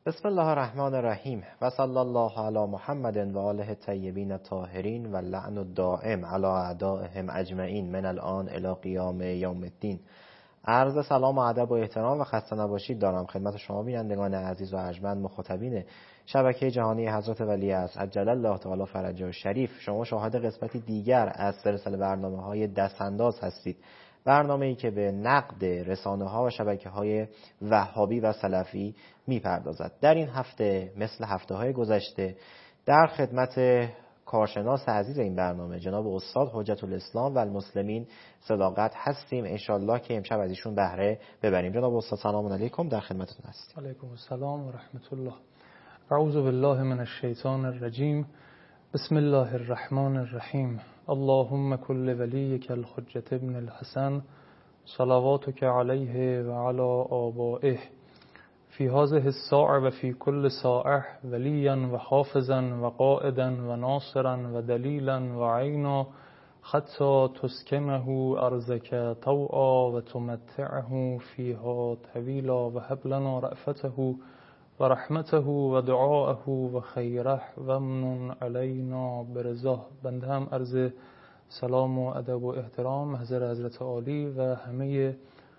بسم الله الرحمن الرحیم و صلی الله علی محمد و آله الطیبین الطاهرین و لعن الدائم علی اعدائهم اجمعین من الان الی قیام یوم الدین. عرض سلام و ادب و احترام و خسته نباشید دارم خدمت شما بینندگان عزیز و ارجمند مخاطبین شبکه جهانی حضرت ولی عصر عجل الله تعالی فرجه الشریف. شما شاهد قسمتی دیگر از سلسله برنامه‌های دستانداز هستید، برنامه‌ای که به نقد رسانه‌ها و شبکه‌های وهابی و سلفی می‌پردازد. در این هفته مثل هفته‌های گذشته در خدمت کارشناس عزیز این برنامه جناب استاد حجت الاسلام و المسلمین صداقت هستیم. انشالله که امشب از ایشون بهره ببریم. جناب استاد سلام علیکم، در خدمتتون هستیم. علیکم السلام و رحمت الله. اعوذ بالله من الشیطان الرجیم. بسم الله الرحمن الرحیم. اللهم كل وليك الحجة ابن الحسن صلواتك عليه وعلى آبائه في هذه الساعة وفي كل ساعة وليا وحافظا وقائدا وناصرا ودليلا وعينا حتى تسكنه أرضك طوعا وتمتعه فيها طويلا وهب لنا رأفته ورحمته ودعاءه وخيره ومن علينا برضاه. بنده هم عرض سلام و ادب و احترام حضرت حضرت عالی و همه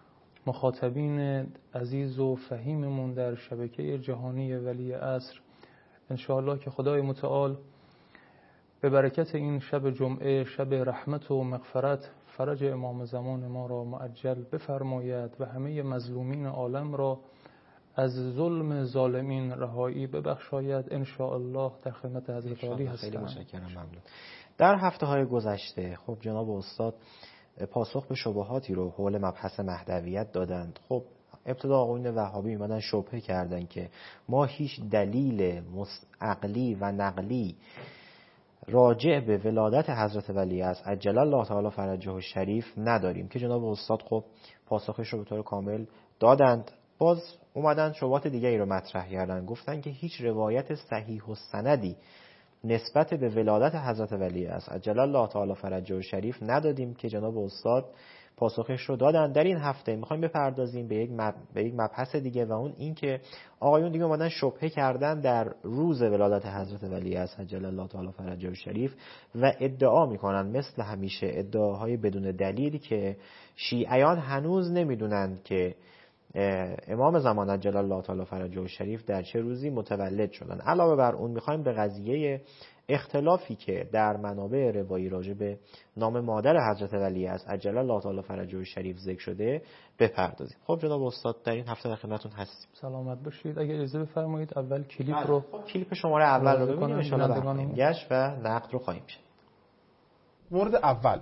مخاطبین عزیز و فهیممون در شبکه جهانی ولی عصر. انشاءالله که خدای متعال به برکت این شب جمعه، شب رحمت و مغفرت، فرج امام زمان ما را معجل بفرماید و همه مظلومین عالم را از ظلم ظالمین رهایی ببخشاید. انشاءالله در خدمت حضرت عالی هستم. خیلی متشکرم، ممنون. در هفته‌های گذشته خب جناب استاد پاسخ به شبهاتی رو حول مبحث مهدویت دادند. خب ابتدا آقایون وهابی میمدن شبهه کردن که ما هیچ دلیل عقلی و نقلی راجع به ولادت حضرت ولی عصر عجل الله تعالی فرجه الشریف نداریم که جناب استاد خب پاسخش رو به طور کامل دادند. باز اومدن شبهات دیگری رو مطرح کردن، گفتن که هیچ روایت صحیح و سندی نسبت به ولادت حضرت ولی عصر عجل الله تعالی فرجه الشریف ندادیم که جناب استاد پاسخش رو دادن. در این هفته میخوایم بپردازیم به یک مبحث دیگه و اون این که آقایون دیگه اومدن شبهه کردن در روز ولادت حضرت ولی عصر عجل الله تعالی فرجه الشریف و ادعا میکنن مثل همیشه ادعاهای بدون دلیلی که شیعیان هنوز نمیدونن که امام زمان عجل الله تعالی فرجه الشریف در چه روزی متولد شدن. علاوه بر اون میخوایم به قضیه اختلافی که در منابع روایی راجع به نام مادر حضرت ولی عصر عجل الله تعالی فرجه الشریف ذکر شده بپردازیم. خب جناب استاد در این هفته در خدمتتون هستیم. سلامت باشید. اگه اجازه بفرمایید اول کلیپ رو کلیپ شماره اول رو ببینیم، ان شاءالله گشت و نقد رو خواهیم شد. مورد اول،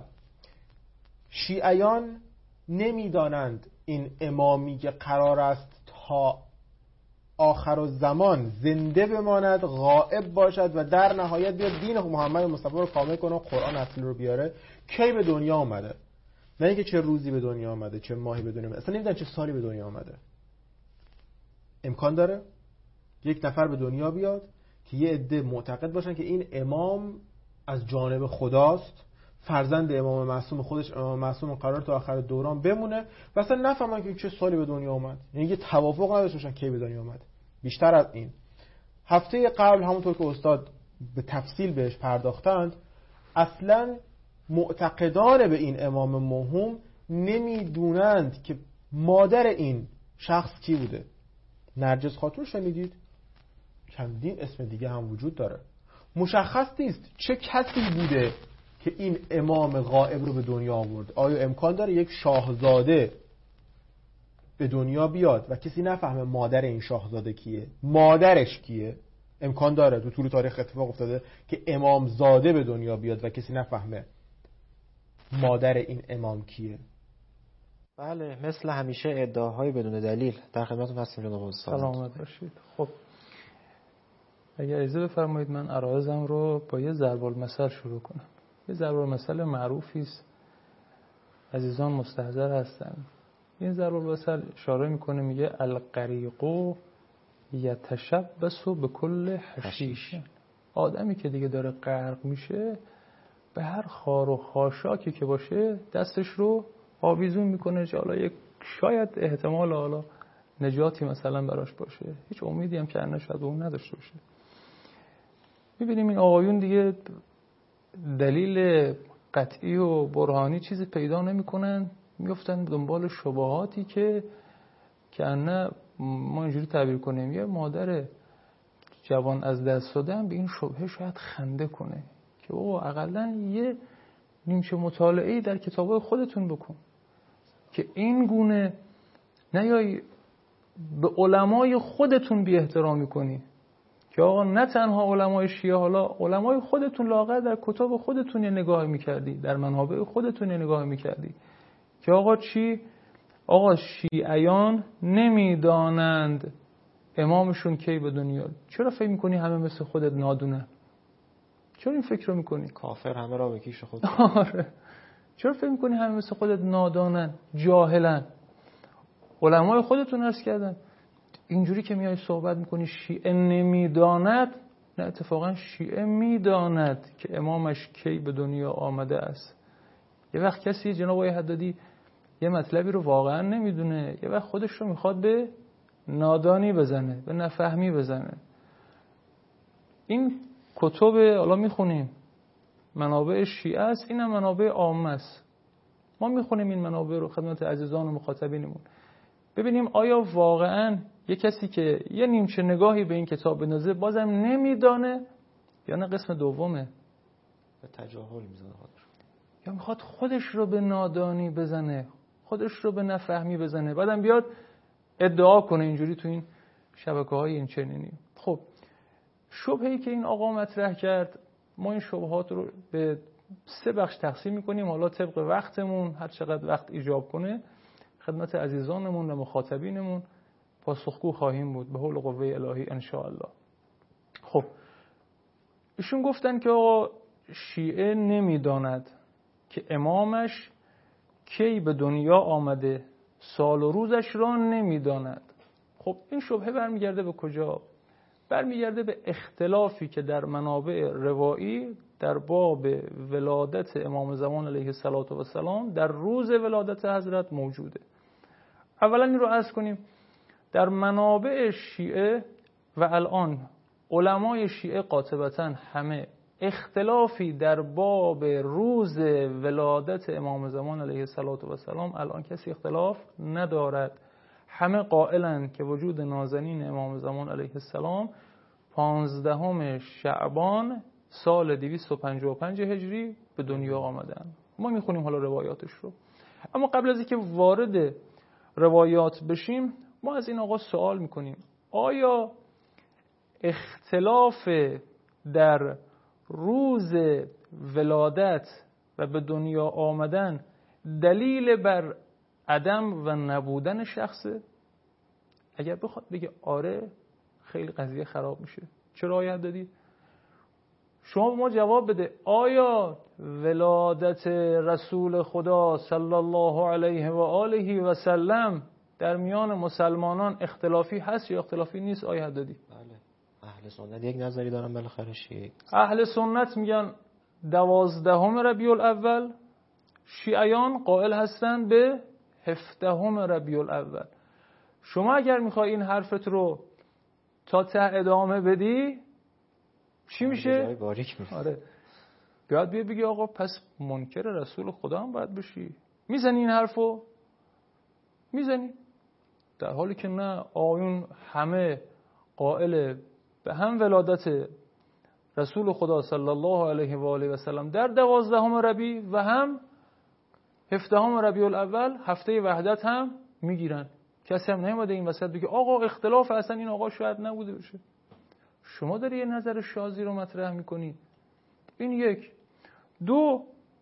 شیعیان نمیدانند این امامی که قرار است تا آخر الزمان زنده بماند، غائب باشد و در نهایت بیاد دین محمد مصطفی رو کامل کنه و قرآن اصلی رو بیاره، کی به دنیا آمده؟ نه اینکه چه روزی به دنیا آمده، چه ماهی به دنیا آمده، اصلا نمیدونن چه سالی به دنیا آمده. امکان داره یک نفر به دنیا بیاد که یه عده معتقد باشن که این امام از جانب خداست، فرزند امام معصوم خودش، امام معصوم قرار تا آخر دوران بمونه و اصلا نفهمن که چه سالی به دنیا اومد، یعنی یه توافق نداشته باشن کی به دنیا اومد. بیشتر از این، هفته قبل همونطور که استاد به تفصیل بهش پرداختند، اصلا معتقدان به این امام موهوم نمیدونند که مادر این شخص کی بوده. نرجس خاتون شنیدید؟ چندین اسم دیگه هم وجود داره. مشخص نیست چه کسی بوده که این امام غائب رو به دنیا آورد. آیا امکان داره یک شاهزاده به دنیا بیاد و کسی نفهمه مادر این شاهزاده کیه، مادرش کیه؟ امکان داره تو طول تاریخ اتفاق افتاده که امام زاده به دنیا بیاد و کسی نفهمه مادر این امام کیه. بله، مثل همیشه ادعاهای بدون دلیل. در خدمتتون هستیم جناب استاد. سلامت باشید. خب اگر اجازه بفرمایید من عرایضم رو با یه ضرب المثل شروع کنم. یه ضرب المثل معروفی است، عزیزان مستحضر هستن. این ضرب المثل اشاره میکنه، میگه الغریق یتشبث بكل حشیش. آدمی که دیگه داره غرق میشه به هر خار و خاشاکی که باشه دستش رو آویزون میکنه، حالا یک شاید احتمال حالا نجاتی مثلا براش باشه، هیچ امیدی هم که شاید اون نداشته باشه. می‌بینیم این آقایون دیگه دلیل قطعی و برهانی چیزی پیدا نمی‌کنن، میفتن دنبال شبهاتی که نه ما اینجوری تعبیر کنیم یه مادر جوان از دست داده هم به این شبهه شاید خنده کنه که او اقلن یه نیمچه مطالعه‌ای در کتابای خودتون بکن که این گونه نیای به علمای خودتون بی احترامی کنی که آقا نه تنها علمای شیعه، حالا علمای خودتون لااقل در کتاب خودتون یه نگاه میکردی، در منابع خودتون یه نگاه میکردی که آقا چی؟ آقا شیعیان نمیدانند امامشون کی به دنیا. چرا فکر میکنی همه مثل خودت نادونن؟ چرا این فکر رو میکنی؟ کافر همه را به کیش خود. آره. چرا فکر میکنی همه مثل خودت نادانن، جاهلن؟ علمای خودتون عرض کردن اینجوری که میای صحبت میکنی شیعه نمیداند، نه اتفاقا شیعه میداند که امامش کی به دنیا آمده است. یه وقت کسی جناب آقای حدادی یه مطلبی رو واقعا نمیدونه، یه وقت خودش رو میخواد به نادانی بزنه، به نفهمی بزنه. این کتب حالا میخونیم منابع شیعه است، اینم منابع عامه است. ما میخونیم این منابع رو خدمت عزیزان و مخاطبینمون، ببینیم آیا واقعا یه کسی که یه نیمچه نگاهی به این کتاب بندازه بازم نمیدانه یا نه قسم دومه به تجاهل میزنه خودش، یا میخواد خودش رو به نادانی بزنه، خودش رو به نفهمی بزنه، بعدم بیاد ادعا کنه اینجوری تو این شبکه‌های این چنینی. خب شبهه‌ای که این آقا مطرح کرد، ما این شبهات رو به 3 بخش تقسیم می‌کنیم، حالا طبق وقتمون هر چقدر وقت ایجاب کنه خدمت عزیزانمون و مخاطبینمون پاسخگو خواهیم بود به حول قوه الهی ان شاء الله. خب ایشون گفتن که آقا شیعه نمیداند که امامش کی به دنیا آمده، سال و روزش را نمیداند. خب این شبهه برمیگرده به کجا؟ برمیگرده به اختلافی که در منابع روایی در باب ولادت امام زمان علیه السلام در روز ولادت حضرت موجوده. اولا این رو عرض کنیم در منابع شیعه و الان علمای شیعه قاطبتاً همه اختلافی در باب روز ولادت امام زمان علیه السلام الان کسی اختلاف ندارد. همه قائلند که وجود نازنین امام زمان علیه السلام 15 شعبان سال 255 هجری به دنیا آمدن. ما میخونیم حالا روایاتش رو، اما قبل از اینکه وارد روایات بشیم ما از این آقا سوال میکنیم آیا اختلاف در روز ولادت و به دنیا آمدن دلیل بر عدم و نبودن شخصه؟ اگر بخواد بگه آره خیلی قضیه خراب میشه. چرا آیت دادی؟ شما ما جواب بده آیا ولادت رسول خدا صلی الله علیه و آله و سلم در میان مسلمانان اختلافی هست یا اختلافی نیست؟ آیت دادی؟ بله. اهل سنت یک نظری دارن، بالاخره شیعه اهل سنت میگن 12 ربیع الاول، شیعیان قائل هستند به 17 ربیع الاول. شما اگر میخوای این حرفت رو تا ته ادامه بدی چی میشه؟ آره بیاد بگی آقا پس منکر رسول خدا هم باید بشی. میزنی این حرفو؟ میزنی؟ در حالی که نه، آیون همه قائل به هم ولادت رسول خدا صلی الله علیه و آله و سلم در 12 ربیع و هم 17 ربیع الاول هفته وحدت هم میگیرن. کسی هم نمیاد این وسط بگه آقا اختلاف اصلا این آقا شاید نبوده باشه. شما داری یه نظر شاذی رو مطرح میکنی. این یک. دو،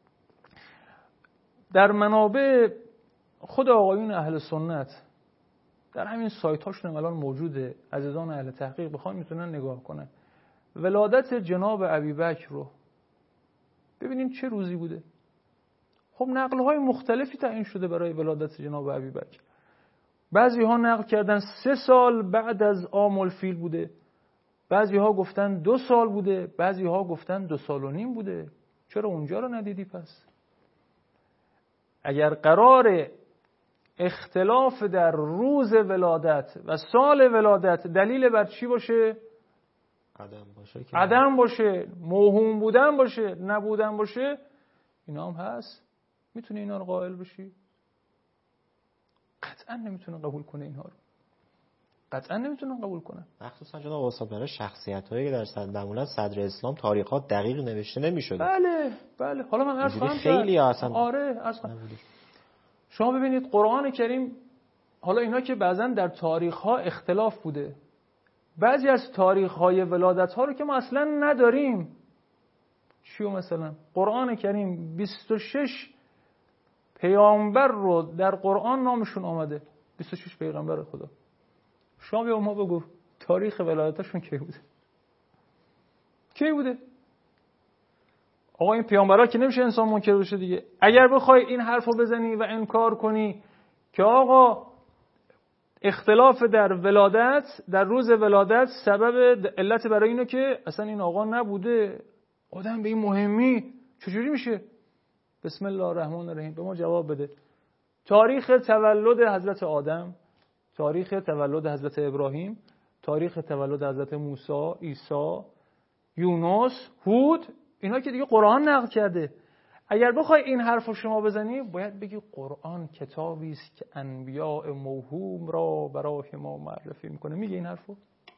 در منابع خود آقایون اهل سنت در همین سایت هاشون الان موجوده، عزیزان اهل تحقیق بخوان میتونن نگاه کنن ولادت جناب ابیبکر رو ببینیم چه روزی بوده. خب نقل های مختلفی تعیین شده برای ولادت جناب ابیبکر. بعضی ها نقل کردن 3 سال بعد از عام الفیل بوده، بعضی ها گفتن 2 سال بوده، بعضی ها گفتن 2 سال و نیم بوده. چرا اونجا رو ندیدی پس؟ اگر قراره اختلاف در روز ولادت و سال ولادت دلیل بر چی باشه؟ عدم باشه، موهوم بودن باشه، نبودن باشه، اینا هم هست. میتونه اینا رو قائل بشی؟ قطعا نمیتونه قبول کنه اینا رو. قطعا نمیتونن قبول کنن. مخصوصا جناب استاد برای شخصیتایی که در معمولا صدر اسلام تاریخات دقیق نوشته نمی‌شده. بله. حالا من عرض خواهم خیلی اصلا شما ببینید قرآن کریم، حالا اینا که بعضا در تاریخ‌ها اختلاف بوده، بعضی از تاریخ‌های ولادت‌ها رو که ما اصلا نداریم. چیو مثلا قرآن کریم 26 پیامبر رو در قرآن نامشون آمده، 26 پیغمبر خدا. شما بیا ما بگو تاریخ ولادتشون کی بوده؟ آقا این پیامبرا که نمیشه انسان منکر بشه دیگه. اگر بخوای این حرفو بزنی و انکار کنی که آقا اختلاف در ولادت، در روز ولادت سبب علت برای اینو که اصلا این آقا نبوده، آدم به این مهمی، چجوری میشه؟ بسم الله الرحمن الرحیم، به ما جواب بده. تاریخ تولد حضرت آدم، تاریخ تولد حضرت ابراهیم، تاریخ تولد حضرت موسی، عیسی، یونس، هود، اینا که دیگه قرآن نقل کرده. اگر بخوای این حرفو شما بزنی باید بگی قرآن کتابی است که انبیاء موهوم را برای ما معرفی میکنه. میگه این حرفو؟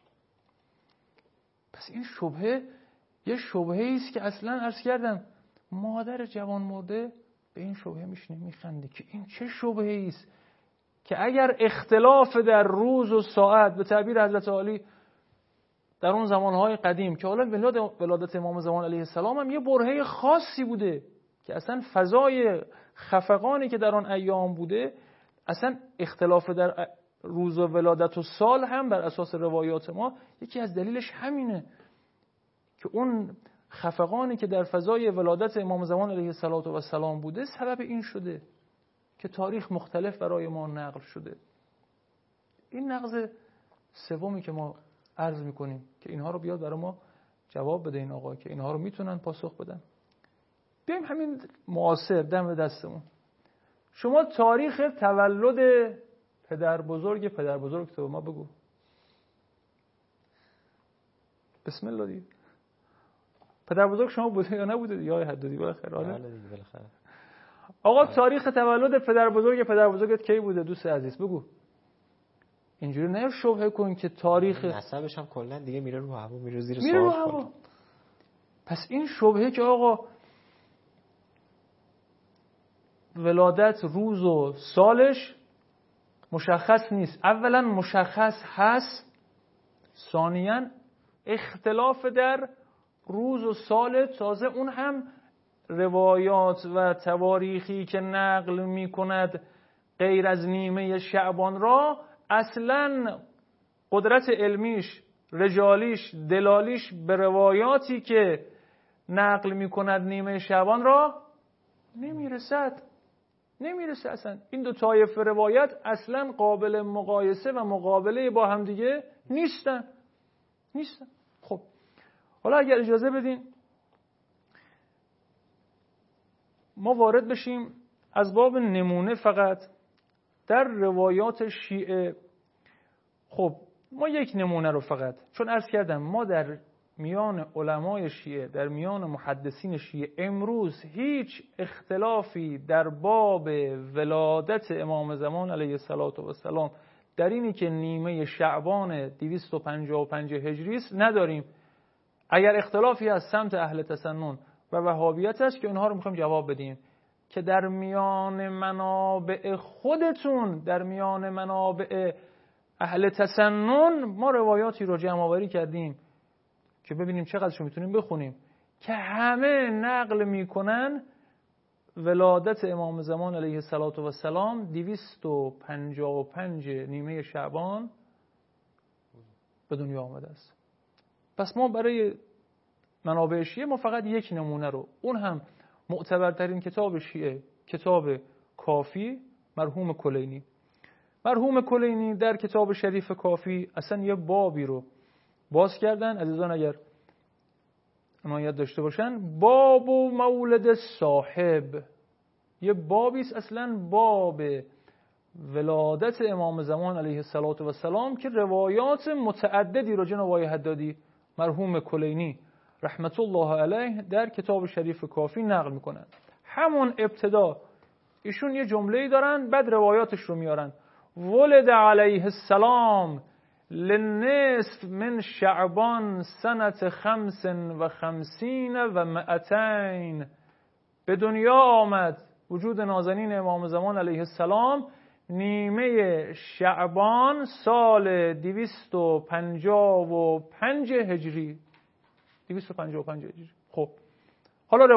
پس این شبهه یه شبهه‌ای است که اصلا عرض کردم مادر جوان مرده به این شبهه میشینه میخنده که این چه شبهه‌ای است که اگر اختلاف در روز و ساعت، به تعبیر حضرت علی در اون زمانهای قدیم که حالا ولادت امام زمان علیه السلام هم یه برهه خاصی بوده که اصلا فضای خفقانی که در آن ایام بوده، اصلا اختلاف در روز و ولادت و سال هم بر اساس روایات ما یکی از دلیلش همینه که اون خفقانی که در فضای ولادت امام زمان علیه السلام بوده سبب این شده که تاریخ مختلف برای ما نقل شده. این نقض سومی که ما عرض میکنیم که اینها رو بیاد برای ما جواب بده این آقا که اینها رو میتونن پاسخ بدن. بیایم همین معاصر دم دستمون. شما تاریخ تولد پدر بزرگ تو ما بگو. بسم الله دیگه. پدر بزرگ شما بوده یا نبوده یا حدودی بالاخره؟ بالاخره. آقا تاریخ تولد پدر بزرگت کی بوده دوست عزیز بگو. اینجوری نه شبهه کن که تاریخ نسبش هم کلا دیگه میره رو هوا، میره زیر سوال. پس این شبهه که آقا ولادت روز و سالش مشخص نیست، اولا مشخص هست، ثانیاً اختلاف در روز و سال، تازه اون هم روایات و تواریخی که نقل می کند غیر از نیمه شعبان را اصلاً قدرت علمیش، رجالیش، دلالیش به روایاتی که نقل می کند نیمه شعبان را نمیرسد اصلا. این دو طایفه روایت اصلاً قابل مقایسه و مقابله با هم دیگه نیستن. خب حالا اگر اجازه بدین ما وارد بشیم از باب نمونه فقط در روایات شیعه. خب ما یک نمونه رو فقط، چون عرض کردم ما در میان علمای شیعه، در میان محدثین شیعه امروز هیچ اختلافی در باب ولادت امام زمان علیه السلام در اینی که نیمه شعبان 255 هجری است نداریم. اگر اختلافی از سمت اهل تسنن و وهابیت است که اونها رو میخوایم جواب بدیم که در میان منابع خودتون، در میان منابع اهل تسنن ما روایاتی رو جمع آوری کردیم که ببینیم چقدرشو میتونیم بخونیم که همه نقل میکنن ولادت امام زمان علیه السلام 255 نیمه شعبان به دنیا آمده است. پس ما برای منابع شیعه ما فقط یک نمونه رو، اون هم معتبرترین کتاب شیعه، کتاب کافی مرحوم کلینی در کتاب شریف کافی اصلا یه بابی رو باز کردن. عزیزان اگر عنایت داشته باشن، باب مولد صاحب، یه بابی است اصلا باب ولادت امام زمان علیه السلام که روایات متعددی رو جناب آقای حدادی مرحوم کلینی رحمت الله علیه در کتاب شریف کافی نقل میکنن. همون ابتدا ایشون یه جمله‌ای دارن، بعد روایاتش رو میارن. ولد علیه السلام للنصف من شعبان سنة 55 و 200. به دنیا آمد، وجود نازنین امام زمان علیه السلام، نیمه شعبان سال 255 هجری. 255 هجری. خب حالا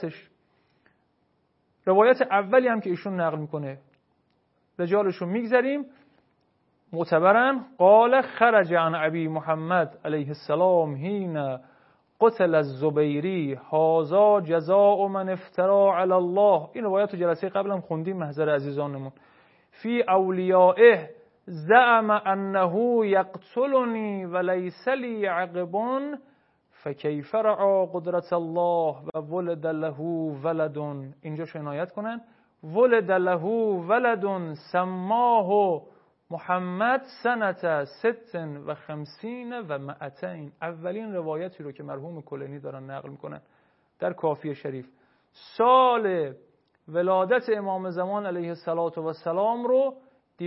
روایت اولی هم که ایشون نقل میکنه، رجالش رو میگذاریم، معتبرن. قال خرج عن ابی محمد علیه السلام حین قتل الزبیری هذا جزاء من افترا علی الله. این روایت تو جلسه قبلم خوندیم، محضر عزیزانمون. فی اولیائه زعم انه یقتلنی ولیس لی عقب فکیف رعا قدرت الله و ولد له ولد. اینجا عنایت کنن. ولد له ولد سماه محمد سنة 56 و 200. اولین روایتی رو که مرحوم کلینی دارن نقل میکنن در کافی شریف، سال ولادت امام زمان علیه السلام رو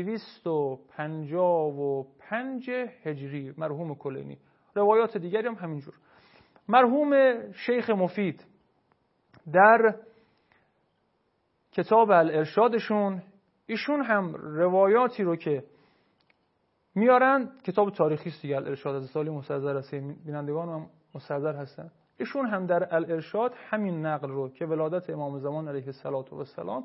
255 هجری مرحوم کلینی. روایات دیگری هم همینجور. مرحوم شیخ مفید در کتاب الارشادشون، ایشون هم روایاتی رو که میارن، کتاب تاریخی است دیگه، الارشاد از سالی مستحضر است، بینندگان هم مستحضر هستن. ایشون هم در الارشاد همین نقل رو که ولادت امام زمان علیه السلام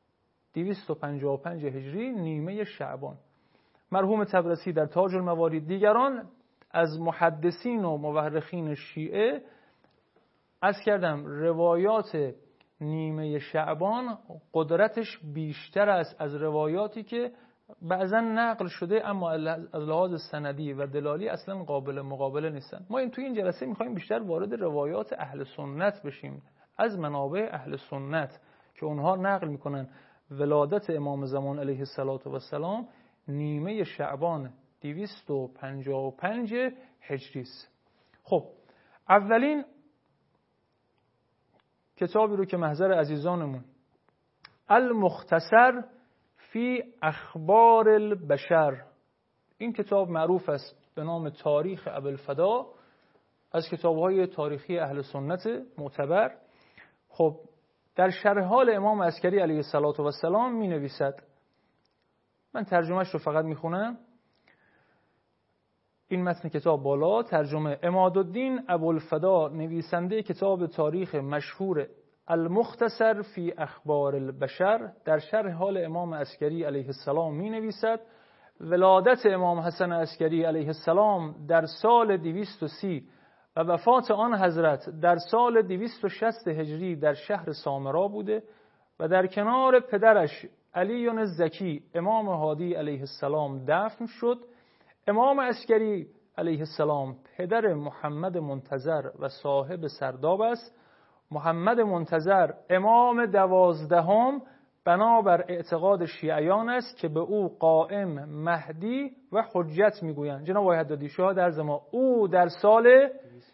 255 هجری نیمه شعبان. مرحوم طبرسی در تاج الموارد، دیگران از محدثین و مورخین شیعه عرض کردم روایات نیمه شعبان قدرتش بیشتر است از روایاتی که بعضا نقل شده اما از لحاظ سندی و دلالی اصلا قابل مقابله نیستن. ما توی این جلسه میخوایم بیشتر وارد روایات اهل سنت بشیم، از منابع اهل سنت که اونها نقل میکنن ولادت امام زمان علیه السلام نیمه شعبان 255 هجری است. خب اولین کتابی رو که محضر عزیزانمون، المختصر فی اخبار البشر، این کتاب معروف است به نام تاریخ ابوالفدا، از کتاب‌های تاریخی اهل سنت معتبر. خب در شرح حال امام عسکری علیه السلام می نویسد، من ترجمهش رو فقط میخونم. این متن کتاب بالا، ترجمه عمادالدین ابوالفدا نویسنده کتاب تاریخ مشهور المختصر فی اخبار البشر، در شرح حال امام عسکری علیه السلام می نویسد ولادت امام حسن عسکری علیه السلام در سال 230 و وفات آن حضرت در سال 260 هجری در شهر سامرا بوده و در کنار پدرش علی زکی امام هادی علیه السلام دفن شد. امام عسکری علیه السلام پدر محمد منتظر و صاحب سرداب است. محمد منتظر امام 12 بنابر اعتقاد شیعیان است که به او قائم، مهدی و حجت میگویند. جناب آقای حدادی شهاد عرض ما، او در سال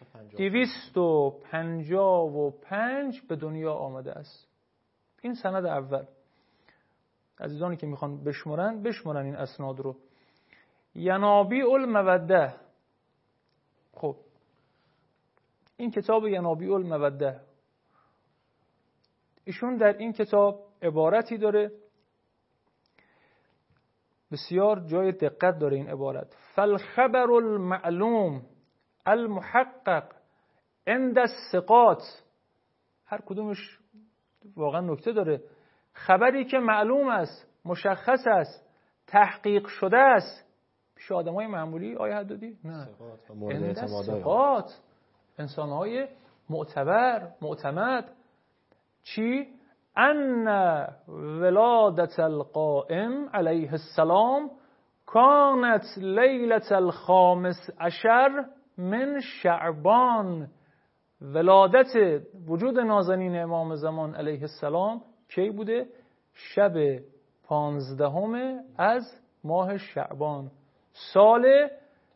255 به دنیا آمده است. این سند اول. عزیزانی که میخوان بشمرن این اسناد رو. ینابیع الموده. خب این کتاب ینابیع الموده، ایشون در این کتاب عبارتی داره بسیار جای دقت داره این عبارت. فالخبر المعلوم المحقق عند الثقات. هر کدومش واقعا نکته داره. خبری که معلوم است، مشخص است، تحقیق شده است پیش آدمای معمولی آیه حدادی؟ نه، عند الثقات، انسانهای معتبر، معتمد. چی؟ ان ولادت القائم علیه السلام کانت لیلة 15 من شعبان. ولادت وجود نازنین امام زمان علیه السلام کی بوده؟ شب 15 از ماه شعبان سال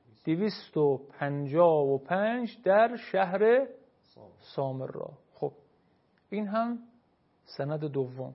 255 در شهر سامرا. خب این هم سند دوم.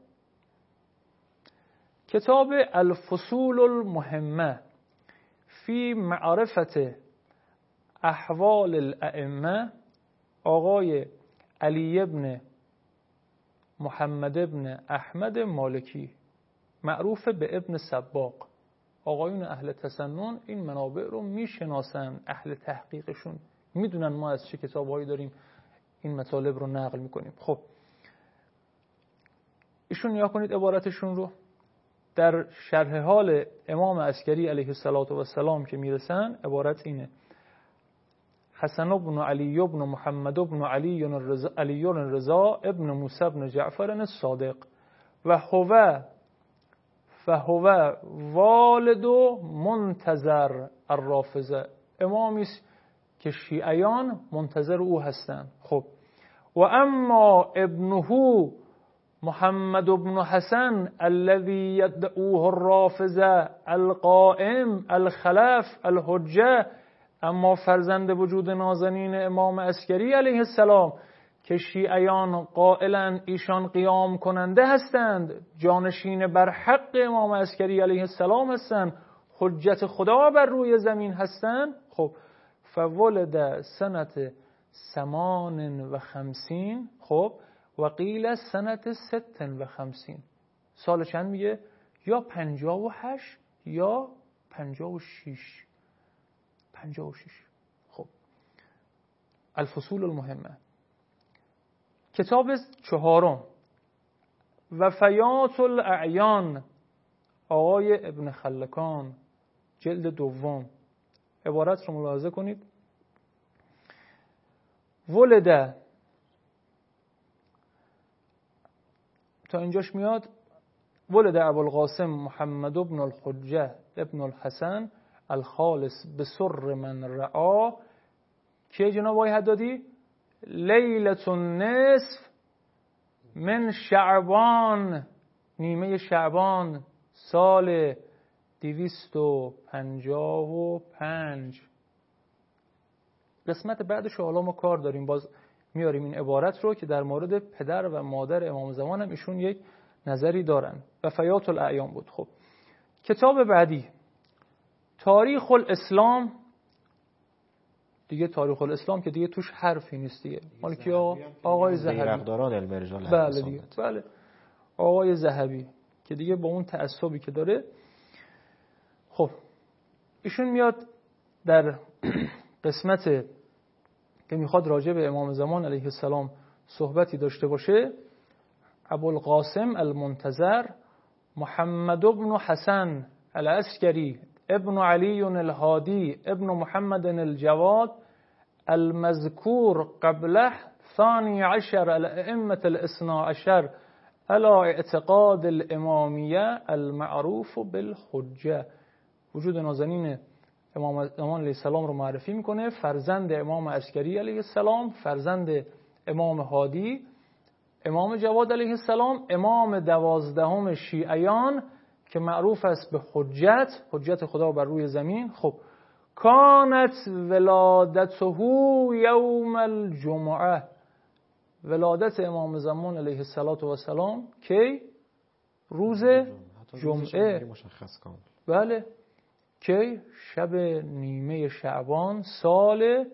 کتاب الفصول المهمه فی معرفت احوال الائمه آقای علی ابن محمد ابن احمد مالکی معروف به ابن سباق. آقایون اهل تسنن این منابع رو میشناسن، اهل تحقیقشون میدونن ما از چه کتابهایی داریم این مطالب رو نقل میکنیم. خب ایشون نیا کنید عبارتشون رو در شرح حال امام عسکری علیه السلام که میرسن. عبارت اینه: حسن بن علی بن محمد بن علی الرضا ابن موسی بن جعفر الصادق و فهو والد منتظر الرافضه. امامی است که شیعیان منتظر او هستند. خب و اما ابنه محمد بن حسن الذي يدعوه الرافضه القائم الخلف الحجه، اما فرزند وجود نازنین امام عسکری علیه السلام که شیعیان قائلن ایشان قیام کننده هستند، جانشین بر حق امام عسکری علیه السلام هستند، حجت خدا بر روی زمین هستند. خب فولد سنت 58. خب و قیل سنت 56. سال چند میگه؟ یا 58 یا 56. خب الفصول المهمه. کتاب چهارم وفیات الاعیان آقای ابن خلکان جلد دوم. عبارت رو ملاحظه کنید: ولد، تا اینجاش میاد ولد ابوالقاسم محمد بن الحجه ابن الحسن الخالص بسر من رعا. که جناب آقای حدادی؟ لیلة النصف من شعبان، نیمه شعبان سال 255. قسمت بعدش حالا ما کار داریم، باز میاریم این عبارت رو که در مورد پدر و مادر امام زمان هم ایشون یک نظری دارن. وفیات الاعیان بود. خب کتاب بعدی تاریخ الاسلام. دیگه تاریخ الاسلام که دیگه توش حرفی نیست دیگه. مال کی؟ آقای ذهبی. بیرقداران علم رجال. بله دیگه. بله آقای ذهبی که دیگه با اون تعصبی که داره. خب ایشون میاد در قسمت که میخواد راجع به امام زمان علیه السلام صحبتی داشته باشه. ابوالقاسم المنتظر محمد بن حسن العسکری ابن علی الهادی ابن محمد الجواد المذکور قبله 12 الائمة الإثنى عشر على اعتقاد الامامیه المعروف بالحجه. وجود نازنین امام زمان علیه السلام رو معرفی میکنه. فرزند امام عسکری علیه السلام، فرزند امام هادی، امام جواد علیه السلام، امام 12 شیعیان که معروف است به حجت خدا بر روی زمین. خب کانت ولادته یوم الجمعه. ولادت امام زمان علیه السلام کی؟ روز جمعه. بله کی؟ شب نیمه شعبان سال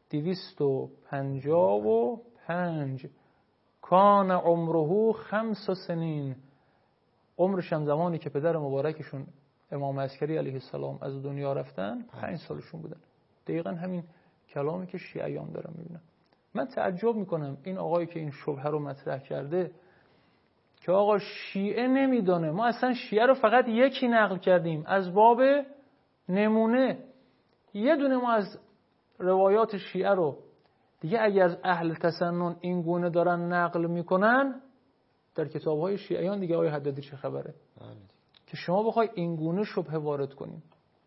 255. کان عمره 5 سنین. عمرش هم زمانی که پدر مبارکشون امام عسکری علیه السلام از دنیا رفتن 5 سالشون بودن. دقیقا همین کلامی که شیعیان دارن میبینن. من تعجب میکنم این آقایی که این شبهه رو مطرح کرده که آقا شیعه نمیدانه. ما اصلا شیعه رو فقط یکی نقل کردیم از باب نمونه. یه دونه ما از روایات شیعه رو دیگه اگه از اهل تسنن این گونه دارن نقل میکنن در کتاب‌های شیعیان دیگه آقای حدادی چه خبره؟ که شما بخوای این گونه شبهه وارد کنین.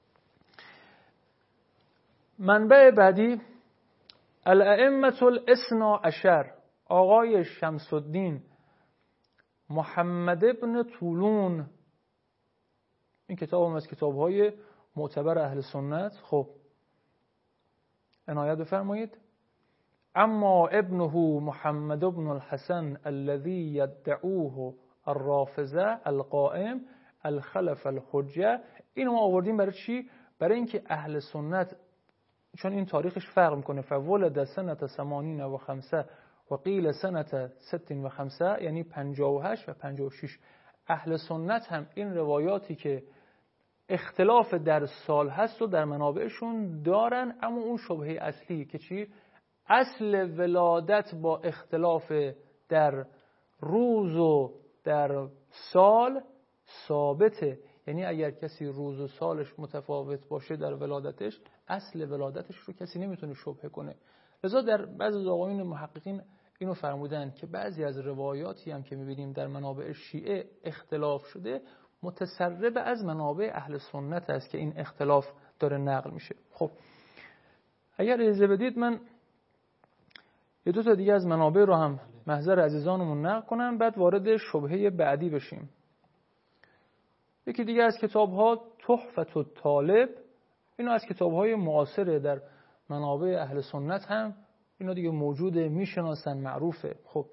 منبع بعدی الائمة الاثنی عشر آقای شمس الدین محمد ابن طولون این کتاب هم از کتاب‌های معتبر اهل سنت. خب عنایت بفرمایید. اما ابنه محمد بن الحسن الذي يدعوه الرافضه القائم الخلف الحجه. اینو ما آوردیم برای چی؟ برای اینکه اهل سنت، چون این تاریخش فرق میکنه، فولد سنت 85 و قیل سنت 56 یعنی 58 و 56. اهل سنت هم این روایاتی که اختلاف در سال هست و در منابعشون دارن، اما اون شبهه اصلی که چی؟ اصل ولادت با اختلاف در روز و در سال ثابته. یعنی اگر کسی روز و سالش متفاوت باشه در ولادتش، اصل ولادتش رو کسی نمیتونه شبهه کنه. لذا در بعضی از آقایون محققین اینو فرمودن که بعضی از روایاتی هم که میبینیم در منابع شیعه اختلاف شده، متسرب از منابع اهل سنت است که این اختلاف داره نقل میشه. خب اگر اجازه بدید من یه دو تا دیگه از منابع رو هم محضر عزیزانمون نقل کنم، بعد وارد شبهه بعدی بشیم. یکی دیگه از کتاب‌ها تحفة الطالب، اینو از کتاب‌های معاصر در منابع اهل سنت هم اینا دیگه موجوده، میشناسن، معروفه. خب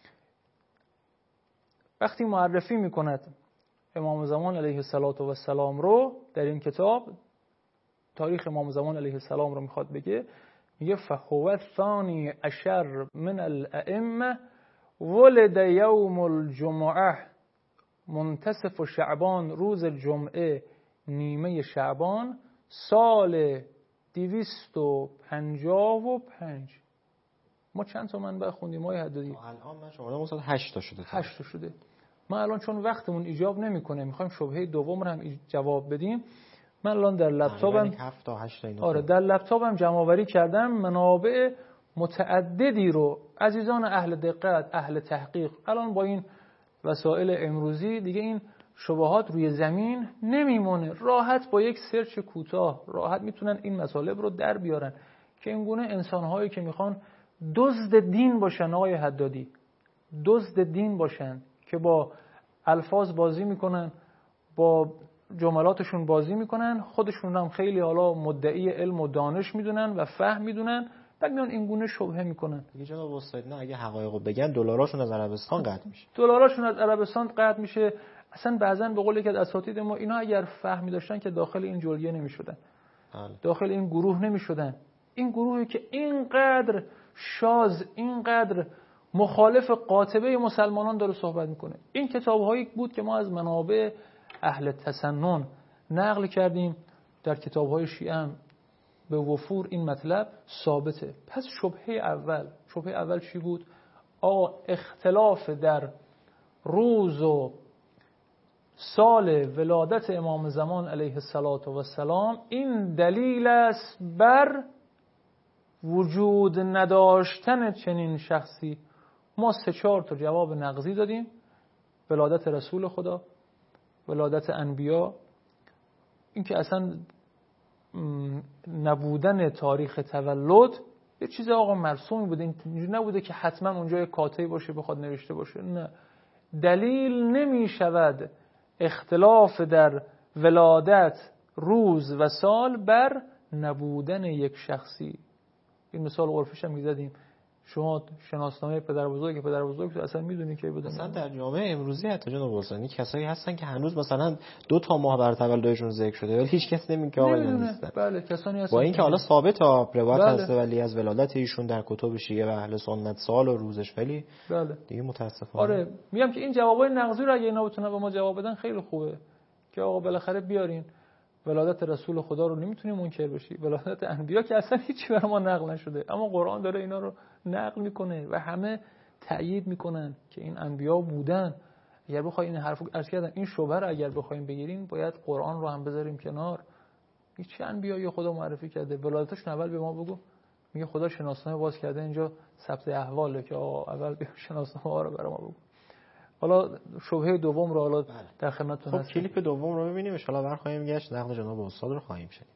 وقتی معرفی میکند امام زمان علیه السلام رو در این کتاب، تاریخ امام زمان علیه السلام رو میخواد بگه، میگه فهو الثانی عشر من الائمه ولد یوم الجمعه منتصف شعبان، روز جمعه نیمه شعبان، سال 255. ما چند تا منبع خوندیم های حدادی؟ الان من شماره مثلا 8 تا شده. 8 تا شده. ما الان چون وقتمون ایجاب نمیکنه میخوایم شبهه دوم رو هم جواب بدیم. من الان در لپتاپم 7 تا 8 تا اینا. آره در لپتاپم جمع آوری کردم منابع متعددی رو. عزیزان اهل دقت، اهل تحقیق، الان با این وسایل امروزی دیگه این شبهات روی زمین نمیمونه، راحت با یک سرچ کوتاه راحت میتونن این مطالب رو در بیارن که اینگونه انسان‌هایی که میخوان دزد دین باشن، آقای حدادی، دزد دین باشن که با الفاظ بازی میکنن، با جملاتشون بازی میکنن، خودشون هم خیلی حالا مدعی علم و دانش میدونن و فهم میدونن، بعد میان اینگونه شبهه میکنن. دیگه جناب استاد نه اگه حقایقو بگن دلاراشون از عربستان قطع میشه. دلاراشون از عربستان قطع میشه. اصلا بعضن به قول یکی از اساتید ما، اینا اگر فهمی داشتن که داخل این جلگه نمیشدن. داخل این گروه نمیشدن. این گروهی که اینقدر شاذ، اینقدر مخالف قاطبه مسلمانان داره صحبت میکنه. این کتاب‌هایی بود که ما از منابع اهل تسنن نقل کردیم، در کتاب‌های شیعه هم به وفور این مطلب ثابته. پس شبهه اول چی بود؟ اختلاف در روز و سال ولادت امام زمان علیه السلام این دلیل است بر وجود نداشتن چنین شخصی. ما 3-4 تا جواب نقضی دادیم: ولادت رسول خدا، ولادت انبیا، این که اصلا نبودن تاریخ تولد یه چیز مرسومی بوده، اینجوری نبوده که حتما اونجا یه کاتبی باشه بخواد نوشته باشه. نه، دلیل نمی شود اختلاف در ولادت روز و سال بر نبودن یک شخصی. این مثال عرفش هم می‌زدیم. شما شناسنامه پدر بزرگ تو اصلا میدونی که بدونی. مثلا در جامعه امروزی حتی جناب حسینی کسایی هستن که هنوز مثلا 2 تا ماه بر تولدشون ذکر شده ولی هیچ کس نمیگه که آقایون نیستن. بله، کسانی هستن با اینکه حالا ثابت روایت بله. هست ولی از ولادت ایشون در کتب شیعه و اهل سنت سال و روزش ولی بله دیگه متاسفانه. آره میگم که این جوابای نقضی رو اگه اینا بتونن به ما جواب بدن خیلی خوبه که آقا بالاخره بیارین ولادت رسول خدا رو نمیتونیم منکر بشی، ولادت انبیا که اصلا هیچی برای ما نقل نشده، اما قرآن داره اینا رو نقل میکنه و همه تأیید میکنن که این انبیا بودن. اگر بخوای این حرفو عرض کردم، این شبهه رو اگر بخوایم بگیریم باید قرآن رو هم بذاریم کنار. هیچ انبیایی خدا معرفی کرده، ولادتش اول به ما بگو. میگه خدا شناسنامه باز کرده اینجا ثبت احواله که آقا اول بیا شناسنامه رو برام بگو. حالا شبهه دوم رو حالا در خدمتتون هستم. خب کلیپ دوم رو ببینیم ان شاءالله برخواهیم گشت، نقل جناب استاد رو خواهیم شنید.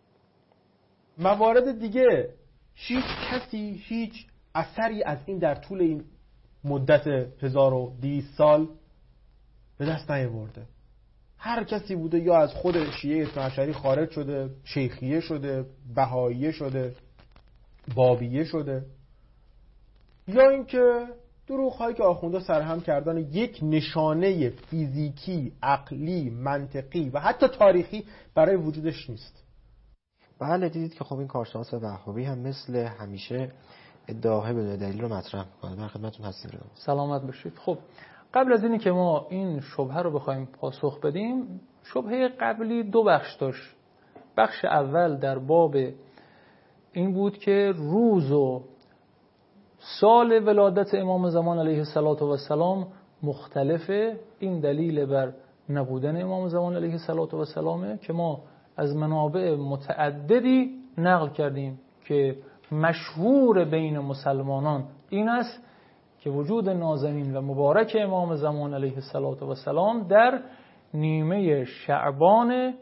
موارد دیگه هیچ کسی هیچ اثری از این در طول این مدت 1200 سال به دست نیاورده. هر کسی بوده، یا از خود شیعه اثناعشری خارج شده، شیخیه شده، بهاییه شده، بابیه شده، یا اینکه دروغ‌هایی که آخوندا سرهم کردن یک نشانه فیزیکی، عقلی، منطقی و حتی تاریخی برای وجودش نیست. بله دیدید که خب این کارشناس وهابی هم مثل همیشه ادعاهای بدون دلیل رو مطرح می‌کنه. در خدمتتون هستیم. سلامت باشید. خب قبل از اینی که ما این شبهه رو بخوایم پاسخ بدیم، شبهه قبلی دو بخش داشت. بخش اول در باب این بود که روز و سال ولادت امام زمان علیه السلام مختلفه. این دلیل بر نبودن امام زمان علیه السلام که ما از منابع متعددی نقل کردیم که مشهور بین مسلمانان این است که وجود نازنین و مبارک امام زمان علیه السلام در نیمه شعبان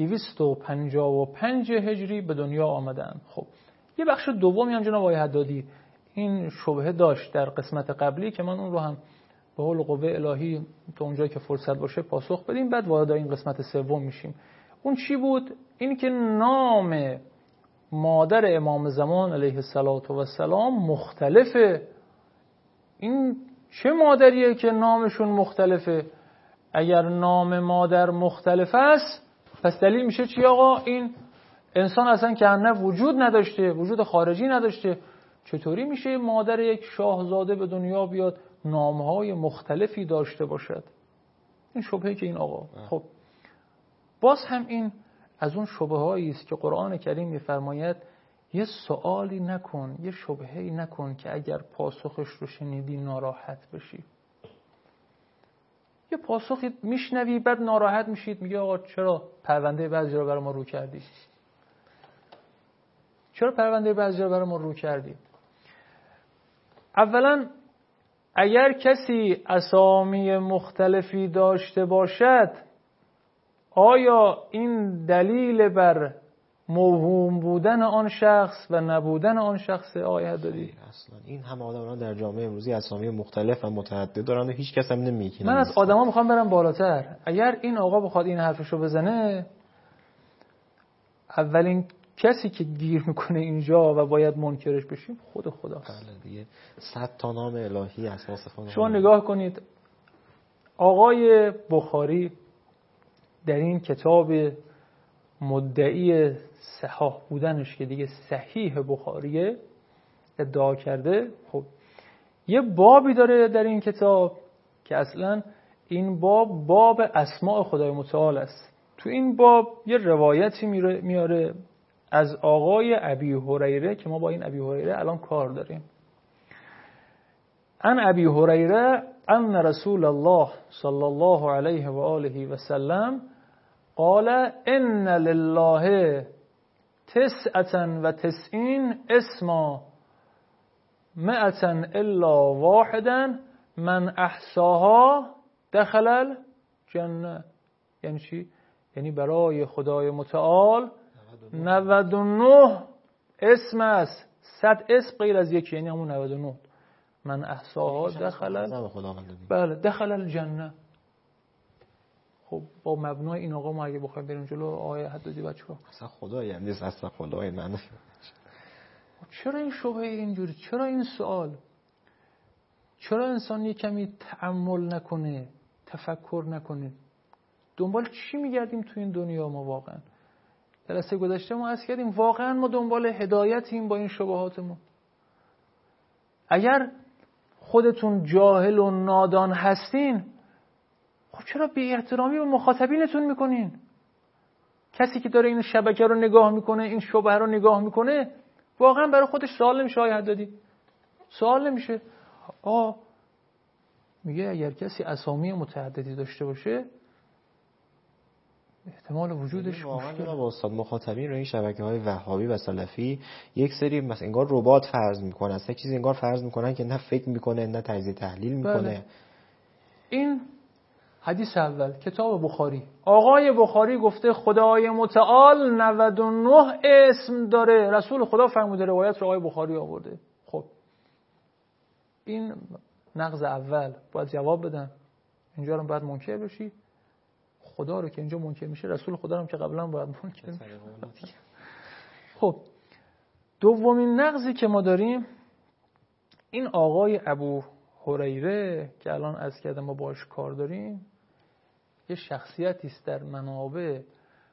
255 هجری به دنیا آمدند. خب یه بخش دومی هم جناب آقای حدادی این شبهه داشت در قسمت قبلی که من اون رو هم به حول قوه الهی تا اونجایی که فرصت باشه پاسخ بدیم، بعد وارد این قسمت سوم میشیم. اون چی بود؟ این که نام مادر امام زمان علیه السلام مختلفه. این چه مادریه که نامشون مختلفه؟ اگر نام مادر مختلف است پس دلیل میشه چی آقا؟ این انسان اصلا که نه وجود نداشته، وجود خارجی نداشته. چطوری میشه مادر یک شاهزاده به دنیا بیاد نامهای مختلفی داشته باشد؟ این شبهه که این آقا. خب باز هم این از اون شبههایی است که قرآن کریم میفرماید یه سوالی نکن، یه شبهه‌ای نکن که اگر پاسخش رو شنیدی ناراحت بشی. یه پاسخی میشنوی بعد ناراحت میشید، میگه آقا چرا پرونده بعضی رو برای ما رو کردی؟ چرا پرونده بعضی رو برای ما رو کردی؟ اولا اگر کسی اسامی مختلفی داشته باشد آیا این دلیل بر موهوم بودن آن شخص و نبودن آن شخص آقای حدادی؟ اصلا این همه آدم در جامعه امروزی اسامی مختلف و متعدد دارن و هیچ کس هم نمیگه. من از آدما میخوام برم بالاتر. اگر این آقا بخواد این حرفشو بزنه، اولین کسی که گیر میکنه اینجا و باید منکرش بشیم خود خداست. بله دیگه 100 تا نام الهی اساس خود. شما نگاه کنید آقای بخاری در این کتاب مدعی صحاح بودنش که دیگه صحیح بخاریه ادعا کرده. خب یه بابی داره در این کتاب که اصلا این باب اسماء خدای متعال است. تو این باب یه روایتی میاره از آقای ابی هریره که ما با این ابی هریره الان کار داریم. ان ابی هریره ان رسول الله صلی الله علیه و آله و سلم قال ان لله 99 اسما 100 الا واحدا من احصاها دخل الجنه. یعنی چی؟ یعنی برای خدای متعال 99 اسم است. 100 اسم غیر از یکی، یعنی همون 99. من احصاها دخل الجنه. خب با مبنای این آقا ما اگه بخوایم بریم جلو آیه حدادی بچه‌ها اصلا خدایی هم نیست، اصلا خدای من. چرا این شبهه اینجوری؟ چرا این سوال؟ چرا انسان یه کمی تأمل نکنه، تفکر نکنه؟ دنبال چی میگردیم تو این دنیا ما واقعا؟ جلسه گذشته ما عرض کردیم واقعا ما دنبال هدایتیم با این شبهاتمون. اگر خودتون جاهل و نادان هستین خب چرا بی احترامی به مخاطبینتون میکنین؟ کسی که داره این شبکه رو نگاه میکنه، این شبهه رو نگاه میکنه، واقعا برای خودش سوال نمیشه آیه حدادی؟ سوال نمیشه. میگه اگر کسی اسامی متعددی داشته باشه احتمال وجودش مشکله. واقعا استاد مخاطبین رو این شبکه‌های وهابی و سلفی یک سری مثلا انگار ربات فرض میکنن، اصلا چیزی انگار فرض میکنن که نه فکر میکنه نه تجزیه تحلیل میکنه. بله. این حدیث اول کتاب بخاری، آقای بخاری گفته خدای متعال 99 اسم داره. رسول خدا فرموده، روایت رو آقای بخاری آورده. خب این نقض اول باید جواب بدن. اینجا رو باید منکر بشی. خدا رو که اینجا منکر میشه، رسول خدا هم که قبلا باید منکر میشه. خب دومین نقضی که ما داریم، این آقای ابو هریره که الان عرض کردم ما باش کار داریم، یه شخصیتی است در منابع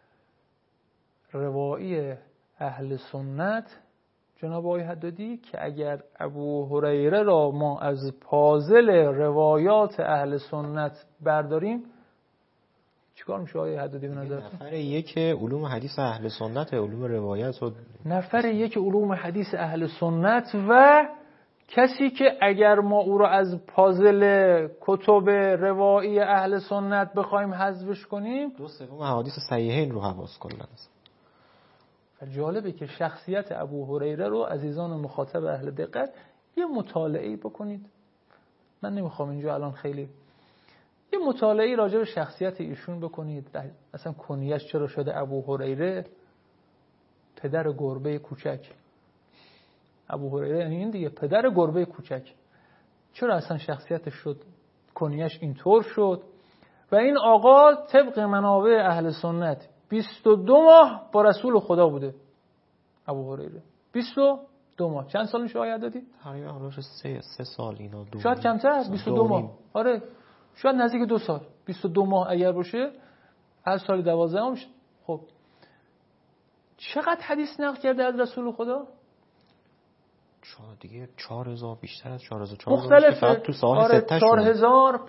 روایی اهل سنت جناب آقای حدادی که اگر ابو هریره را ما از پازل روایات اهل سنت برداریم چیکار میشه آقای حدادی به نظرتون؟ نفر یک علوم حدیث اهل سنت، علوم روایت و نفر یک علوم حدیث اهل سنت و کسی که اگر ما او را از پازل کتب روایی اهل سنت بخوایم حذفش کنیم 2/3 احادیث صحیحین رو حواس کلا است. جالبه که شخصیت ابو هریره رو عزیزان مخاطب اهل دقت یه مطالعه‌ای بکنید. من نمیخوام اینجا الان خیلی یه مطالعه‌ای راجع به شخصیت ایشون بکنید. مثلا کنیه‌اش چرا شده ابو هریره؟ پدر گربه کوچک. ابو هریره یعنی این دیگه، پدر گربه کوچک. چرا اصلا شخصیتش شد کنیه‌اش اینطور شد؟ و این آقا طبق منابع اهل سنت 22 ماه با رسول خدا بوده. ابو هریره 22 ماه. چند سال میشه آیت دادی؟ تقریبا حدود 3 سال اینا. شاید کمتر، 22 ماه. آره شاید نزدیک 2 سال. 22 ماه اگر باشه هر سال 12 میشه. خب چقدر حدیث نقل کرده از رسول خدا؟ دیگه 4000 بیشتر از 4000 مختلفه. تو سال آره 6 4000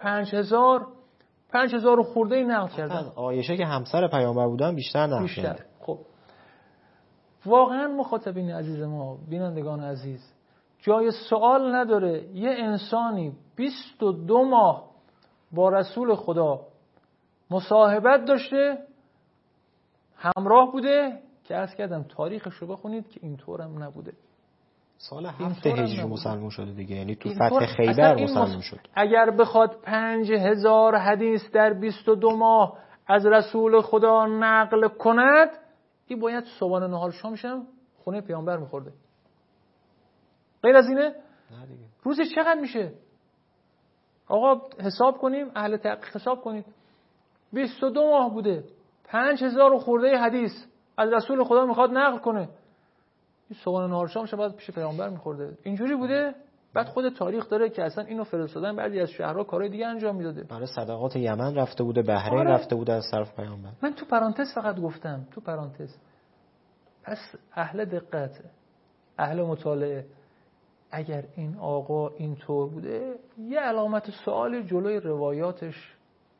5000 خورده ای نقل کردن. عایشه که همسر پیامبر بودن بیشتر نقل کرده. خب واقعا مخاطبین عزیز ما، بینندگان عزیز، جای سوال نداره یه انسانی 22 ماه با رسول خدا مصاحبت داشته، همراه بوده، که عرض کردم تاریخش رو بخونید که اینطور هم نبوده. سال 7 هجری مسلمان شده دیگه، یعنی تو فتح خیبر مسلمان شد. اگر بخواد 5000 حدیث در 22 ماه از رسول خدا نقل کند، این باید صبحانه نهار شامش هم خونه پیامبر میخورده. غیر از اینه؟ نه دیگه. روزش چقدر میشه؟ آقا حساب کنیم، اهل تحقیق حساب کنید. 22 ماه بوده، 5000 خورده حدیث از رسول خدا میخواد نقل کنه. این صبحانه نهار شامش بعد پیش پیامبر میخورده. اینجوری بوده. بعد خود تاریخ داره که اصلا اینو فرستادن بعضی از شهرها کارهای دیگه انجام میداده. برای صدقات یمن رفته بوده، بحرین رفته بوده از طرف پیامبر. من تو پرانتز فقط گفتم، تو پرانتز. پس اهل دقت، اهل مطالعه، اگر این آقا اینطور بوده، یه علامت سوالی جلوی روایاتش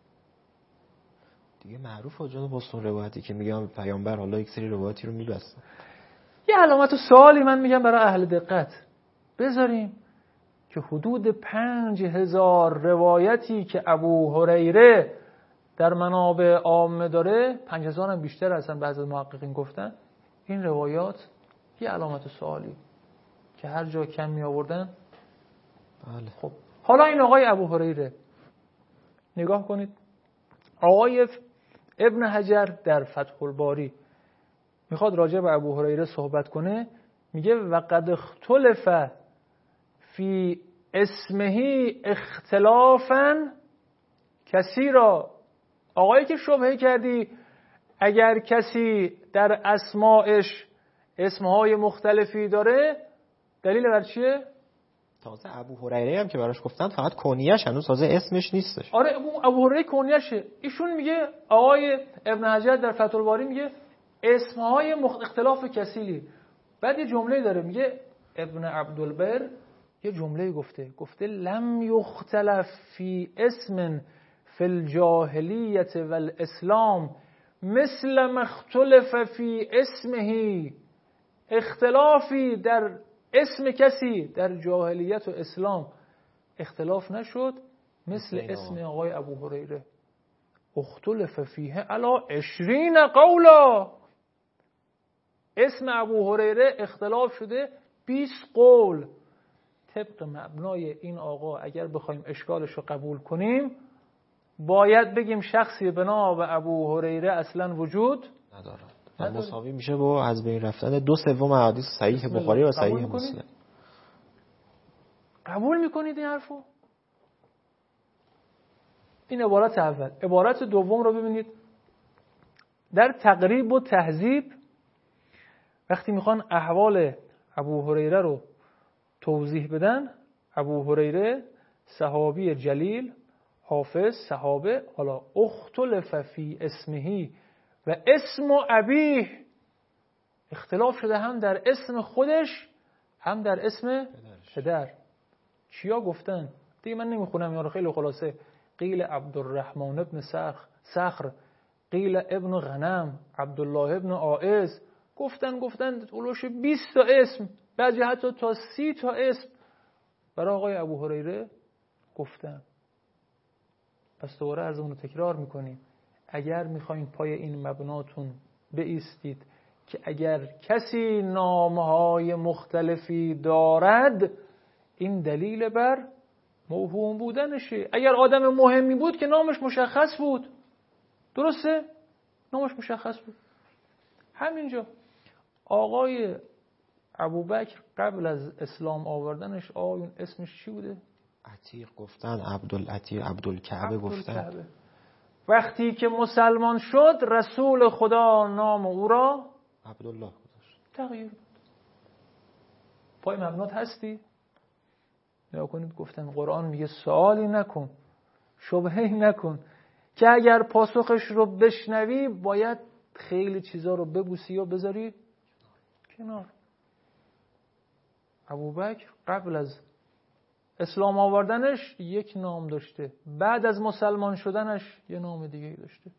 دیگه معروفه جناب بستون روایتی که میگم پیامبر حالا یک سری روایتی رو میبسته. یه علامت سوالی من میگم برای اهل دقت بذاریم که حدود 5000 روایتی که ابو هریره در منابع عامه داره، 5000 هم بیشتر هستن بعضی از محققین گفتن، این روایات یه علامت سوالی که هر جا کم می آوردن. بله. خب حالا این آقای ابو هریره نگاه کنید. آقای ابن حجر در فتح الباری میخواد راجع به ابو هریره صحبت کنه، میگه وقد اختلف فی اسمه اختلافا کثیرا. آقایی که شبهه کردی اگر کسی در اسمائش اسمهای مختلفی داره، دلیل بر چیه؟ تازه ابو هریره هم که براش گفتن فقط کنیه‌اش، هنوز تازه اسمش نیستش. آره ابو هریره کنیه‌شه. ایشون میگه، آقای ابن حجر در فتح الباری میگه اسمهای اختلاف کثیری. بعد یه جمله داره میگه ابن عبدالبر یه جمله گفته لم یختلف فی اسم فی الجاهلیت والاسلام مثل ما اختلف فی اسمه. اختلافی در اسم کسی در جاهلیت و اسلام اختلاف نشد مثل اسم آقای ابو هریره. اختلف فیه علی 20 قولا. اسم ابو هریره اختلاف شده 20 قول. طبق مبنای این آقا اگر بخوایم اشکالش رو قبول کنیم، باید بگیم شخصی به نام ابو هریره اصلا وجود نداره. مساوی میشه با از بین رفتن 2/3 احادیث صحیح بخاری و صحیح مسلم. قبول میکنید این حرفو؟ این عبارت اول. عبارت دوم رو ببینید. در تقریب و تهذیب وقتی میخوان احوال ابو هریره رو توضیح بدن، ابو هریره صحابی جلیل، حافظ، صحابه، حالا اختلف فی اسمه و اسم ابیه، اختلاف شده هم در اسم خودش هم در اسم پدر. چیا گفتن؟ دیگه من نمیخونم اینا رو، خیلی خلاصه. قیل عبدالرحمن ابن صخر، قیل ابن غنم، عبدالله ابن عائز، گفتن اولوش 20 تا اسم، بعضی حتی تا 30 تا اسم برای آقای ابو هریره گفتن. پس دوباره از اون رو تکرار میکنیم. اگر میخواین پای این مبناتون بایستید که اگر کسی نامهای مختلفی دارد این دلیل بر موهوم بودنشه. اگر آدم مهمی بود که نامش مشخص بود، درسته؟ نامش مشخص بود. همینجا آقای ابوبکر قبل از اسلام آوردنش آقایون اسمش چی بوده؟ عتیق گفتن، عبدالعتیق، عبدالکعبه گفتن. وقتی که مسلمان شد رسول خدا نام او را عبدالله گذاشت، تغییر داد. پای مبنات هستی؟ نیا کنید گفتن قرآن میگه سوالی نکن، شبهه‌ای نکن، که اگر پاسخش رو بشنوی باید خیلی چیزا رو ببوسی یا بذاری کنار. ابوبکر قبل از اسلام آوردنش یک نام داشته، بعد از مسلمان شدنش یه نام دیگه داشته.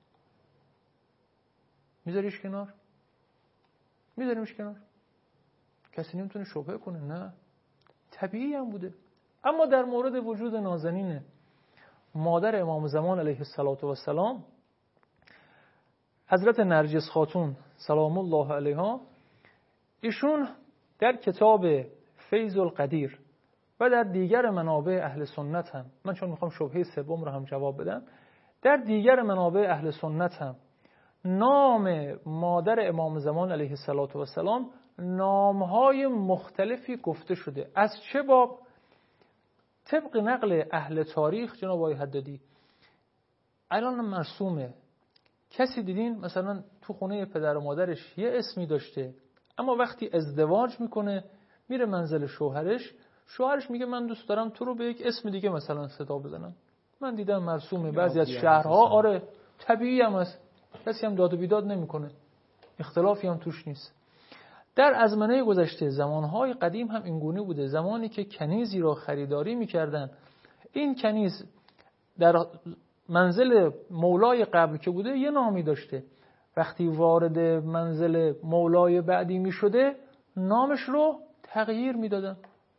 میذاریش کنار؟ میذاریمش کنار؟ کسی نمیتونه شبهه کنه؟ نه، طبیعی هم بوده. اما در مورد وجود نازنین مادر امام زمان علیه السلام حضرت نرجس خاتون سلام الله علیها، ایشون در کتاب فیض القدیر و در دیگر منابع اهل سنت هم، من چون میخوام شبهه سوم رو هم جواب بدم، در دیگر منابع اهل سنت هم نام مادر امام زمان علیه السلام نامهای مختلفی گفته شده. از چه باب؟ طبق نقل اهل تاریخ جناب آقای حدادی الان مرسومه. کسی دیدین مثلا تو خونه پدر و مادرش یه اسمی داشته، اما وقتی ازدواج میکنه میره منزل شوهرش میگه من دوست دارم تو رو به یک اسم دیگه مثلا صدا بزنم. من دیدم مرسومه بعضی از شهرها، آره طبیعی هم هست، کسی هم داد و بیداد نمیکنه، اختلافی هم توش نیست. در ازمنه گذشته زمانهای قدیم هم اینگونه بوده. زمانی که کنیزی را خریداری میکردن، این کنیز در منزل مولای قبل که بوده یه نامی داشته، وقتی وارد منزل مولای بعدی میشده نامش رو تغییر میدادن.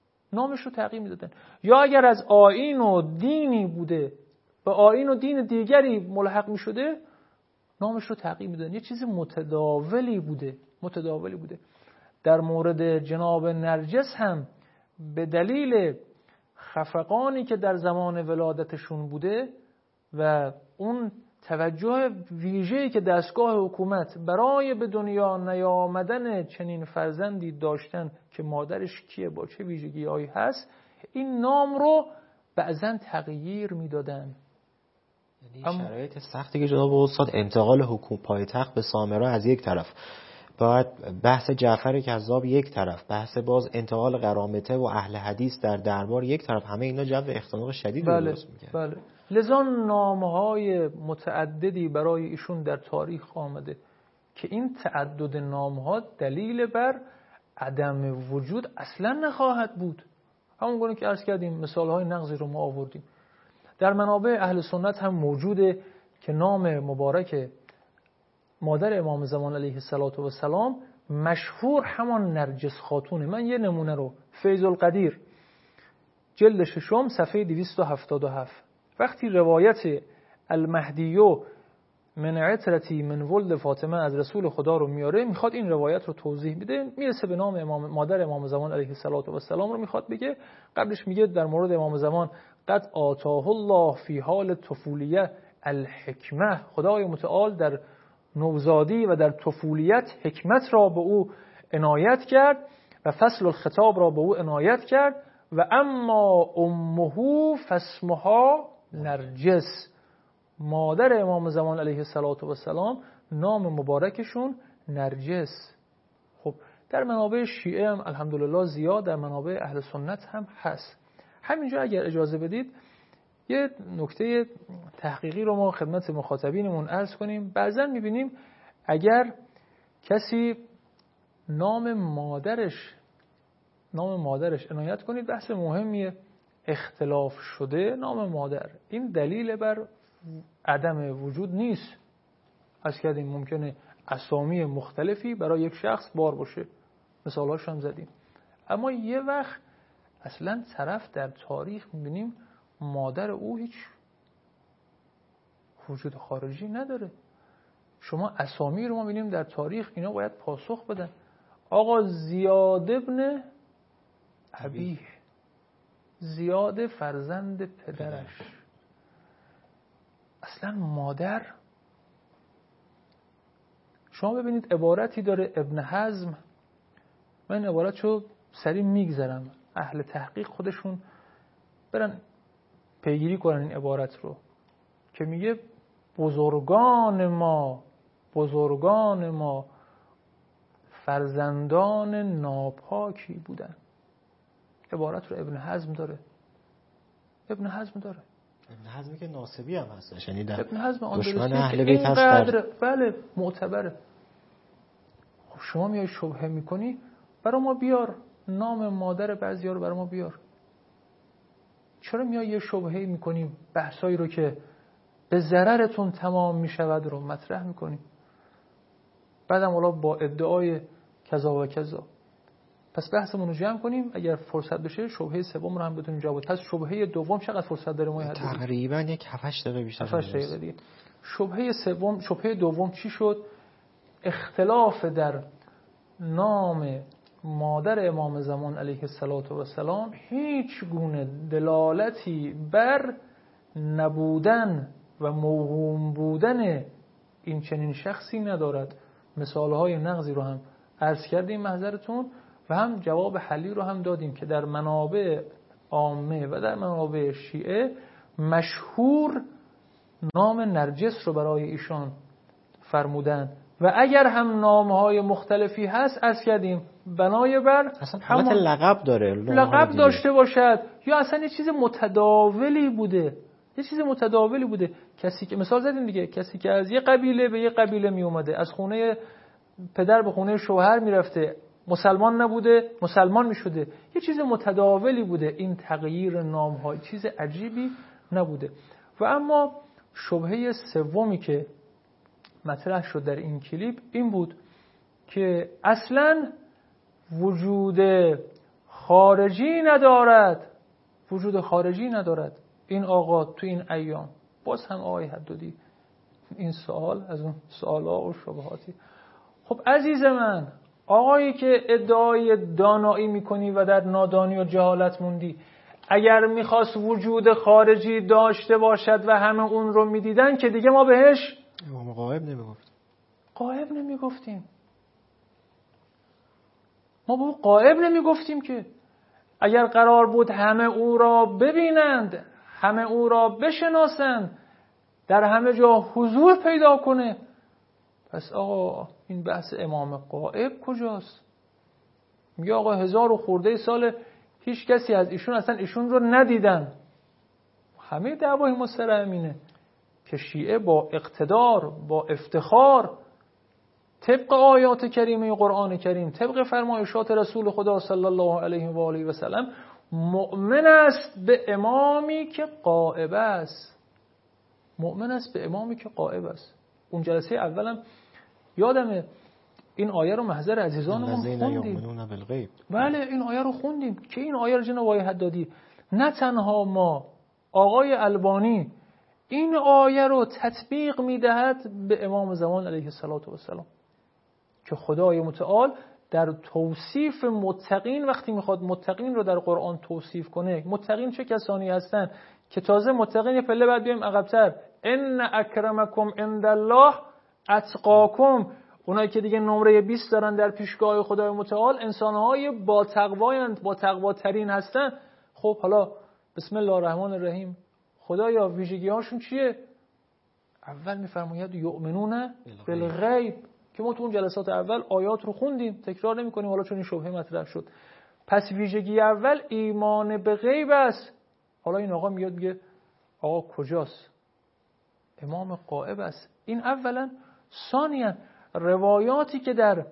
یا اگر از آیین و دینی بوده به آیین و دین دیگری ملحق میشده نامش رو تغییر میدادن. یه چیز متداولی بوده. در مورد جناب نرجس هم به دلیل خفقانی که در زمان ولادتشون بوده و اون توجه ویژه‌ای که دستگاه حکومت برای به دنیا نیامدن چنین فرزندی داشتن که مادرش کیه، با چه ویژگی‌هایی هست، این نام رو بعضن تغییر میدادن. یعنی شرایط سختی که جناب استاد انتقال حکومت پایتخت به سامرا از یک طرف، باید بحث جعفر کذاب یک طرف، بحث باز انتقال قرامطه و اهل حدیث در دربار یک طرف، همه اینا جو اختناق شدید درست می‌کنه. بله. لذا نام‌های متعددی برای ایشون در تاریخ آمده که این تعدد نام‌ها دلیل بر عدم وجود اصلا نخواهد بود. همون گونه که عرض کردیم مثال‌های نقضی رو ما آوردیم. در منابع اهل سنت هم موجوده که نام مبارک مادر امام زمان علیه السلام مشهور همان نرجس خاتونه. من یه نمونه رو، فیض القدیر جلد 6 صفحه 277، وقتی روایت المهدیو من عطرتی من ولد فاطمه از رسول خدا رو میاره، میخواد این روایت رو توضیح بده، میرسه به نام مادر امام زمان علیه السلام رو میخواد بگه. قبلش میگه در مورد امام زمان قد آتاه الله فی حال طفولیه الحکمه، خدای متعال در نوزادی و در طفولیت حکمت را به او عنایت کرد و فصل الخطاب را به او عنایت کرد. و اما امه فاسمها نرجس، مادر امام زمان علیه السلام نام مبارکشون نرجس. خب در منابع شیعه هم الحمدلله زیاد، در منابع اهل سنت هم هست. همینجا اگر اجازه بدید یه نکته تحقیقی رو ما خدمت مخاطبینمون عرض کنیم. بعضا میبینیم اگر کسی نام مادرش عنایت کنید، بحث مهمیه، اختلاف شده نام مادر، این دلیل بر عدم وجود نیست. از کردیم ممکنه اسامی مختلفی برای یک شخص بار باشه، مثالهاش هم زدیم، اما یه وقت اصلا طرف در تاریخ میبینیم مادر او هیچ وجود خارجی نداره. شما اسامی رو ما میبینیم در تاریخ، اینا باید پاسخ بدن. آقا زیاد ابن ابیه، زیاد فرزند پدرش. اصلا مادر، شما ببینید عبارتی داره ابن حزم، من عبارتشو سریع میگذرم، اهل تحقیق خودشون برن پیگیری کنن این عبارت رو، که میگه بزرگان ما فرزندان ناپاکی بودن. عبارت رو ابن حزم داره. ابن حزمی که ناصبی هم هست، شنیدم. ابن حزم دشمن اهل بیت هست. بله معتبره. خب شما میای شبهه میکنی، برای ما بیار نام مادر بعضیا رو، برای ما بیار. چرا میای یه شبهه میکنی، بحثایی رو که به ضررتون تمام میشود رو مطرح میکنی، بعدم حالا با ادعای کذا و کذا. پس بحثمون رو جمع کنیم، اگر فرصت بشه شبهه سوم رو هم بتونیم جواب. پس شبهه دوم چقدر فرصت داره ما؟ تقریبا یک 7-8 دقیقه بیشتر. 7-8 دقیقه دیگه. شبهه دوم چی شد؟ اختلاف در نام مادر امام زمان علیه السلام هیچ گونه دلالتی بر نبودن و موهوم بودن این چنین شخصی ندارد. مثالهای نقضی رو هم عرض کردیم محضرتون، و هم جواب حلی رو هم دادیم که در منابع عامه و در منابع شیعه مشهور نام نرجس رو برای ایشان فرمودن، و اگر هم نامهای مختلفی هست عرض کردیم بنای بر همون لقب داره، لقب داشته باشد، یا اصلا یه چیز متداولی بوده. کسی که مثال زدیم دیگه، کسی که از یه قبیله به یه قبیله می اومده، از خونه پدر به خونه شوهر می رفته، مسلمان نبوده مسلمان می شده، یه چیز متداولی بوده. این تغییر نام‌ها چیز عجیبی نبوده. و اما شبهه سومی که مطرح شد در این کلیپ این بود که اصلاً وجود خارجی ندارد این آقا تو این ایام. باز هم آقای حدادی این سوال از اون سوال‌ها و شبهاتی. خب عزیز من، آقایی که ادعای دانایی میکنی و در نادانی و جهالت موندی، اگر میخواست وجود خارجی داشته باشد و همه اون رو میدیدن که دیگه ما بهش غائب نمیگفتیم. ما به غائب نمیگفتیم که اگر قرار بود همه او را ببینند، همه او را بشناسند، در همه جا حضور پیدا کنه، پس آقا این بحث امام غائب کجاست؟ میگه آقا 1000 و خورده سال هیچ کسی از ایشون اصلا ایشون رو ندیدن. همه دعوای ما سر همینه که شیعه با اقتدار، با افتخار، طبق آیات کریمه قرآن کریم، طبق فرمایشات رسول خدا صلی الله علیه و آله و سلم، مؤمن است به امامی که غائب است. اون جلسه اولم یادمه این آیه رو محضر عزیزانمون خوندیم. بله این آیه رو خوندیم که این آیه رو جناب آقای حدادی، نه تنها ما، آقای البانی این آیه رو تطبیق میدهد به امام زمان علیه السلام، که خدای متعال در توصیف متقین وقتی میخواد متقین رو در قرآن توصیف کنه، متقین چه کسانی هستن که تازه متقین یه پله بعد بیایم عقب‌تر، ان اکرمکم عند الله اتقاکم، اونایی که دیگه نمره 20 دارن در پیشگاه خدای متعال انسان‌های با تقوایند، با تقواترین هستن. خب حالا بسم الله الرحمن الرحیم، خدایا ویژگی‌هاشون چیه؟ اول میفرماید یؤمنون بالغیب که ما تو اون جلسات اول آیات رو خوندیم، تکرار نمی‌کنیم حالا چون این شبهه مطرح شد. پس ویژگی اول ایمان به غیب است. حالا این آقا میگه آقا کجاست؟ امام غائب است. این اولا. ثانیاً روایاتی که در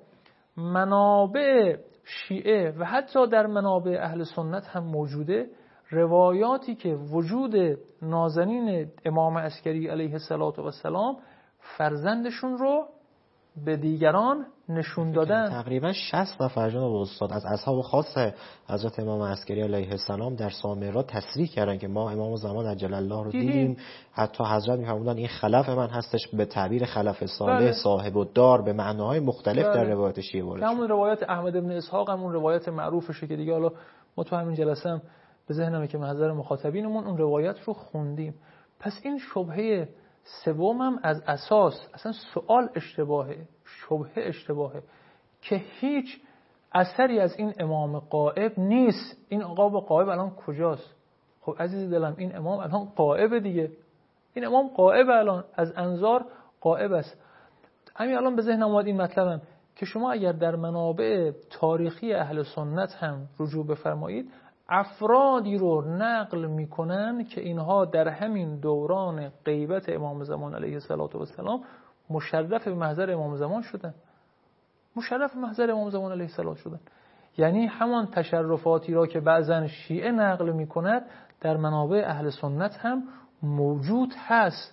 منابع شیعه و حتی در منابع اهل سنت هم موجوده، روایاتی که وجود نازنین امام عسکری علیه السلام فرزندشون رو به دیگران نشون دادن. تقریبا 60 نفر جناب استاد از اصحاب خاص حضرت امام عسکری علیه السلام در سامرا تصریح کردن که ما امام زمان عجل الله رو دیدیم. حتی حضرت می‌فرمودن این خلف من هستش، به تعبیر خلف صالح صاحب الدار به معناهای مختلف در روایت شیعه وارد شد. همون روایت احمد بن اسحاق همون روایت معروفشه که دیگه حالا ما تو همین جلسه هم به ذهنمه که محضر مخاطبینمون اون روایت رو خوندیم. پس این شبهه سومم از اساس اصلا سوال اشتباهه، شبهه اشتباهه که هیچ اثری از این امام غائب نیست. این آقا با غائب الان کجاست؟ خب عزیز دلم این امام الان غائب دیگه، این امام غائب الان از انظار غائب است. همین الان به ذهنم اومد این مطلبم که شما اگر در منابع تاریخی اهل سنت هم رجوع بفرمایید، افرادی رو نقل میکنن که اینها در همین دوران غیبت امام زمان علیه السلام مشرف به محضر امام زمان شدن. مشرف به محضر امام زمان علیه السلام شدن. یعنی همان تشرفاتی را که بعضن شیعه نقل میکند در منابع اهل سنت هم موجود هست.